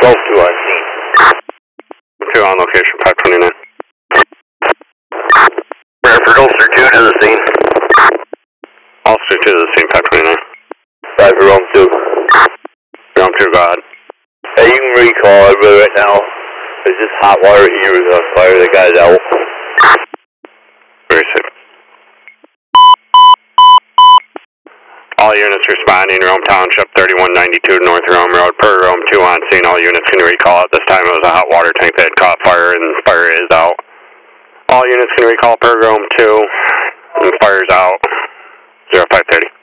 Golf 2 on scene. 2 on location, 529. Bradford Ulster 2 to the scene. Ulster 2 to the scene, 529. Bradford Rome 2. Rome 2, go ahead. Hey, you can recall everybody right now. There's just hot water heaters on fire. The guy's out. Very safe. All units responding, Rome Township, 3192 North Rome Road, per Rome 2 on scene. All units can recall. At this time it was a hot water tank that had caught fire, and fire is out. All units can recall per Rome 2, and fire's out. 0530.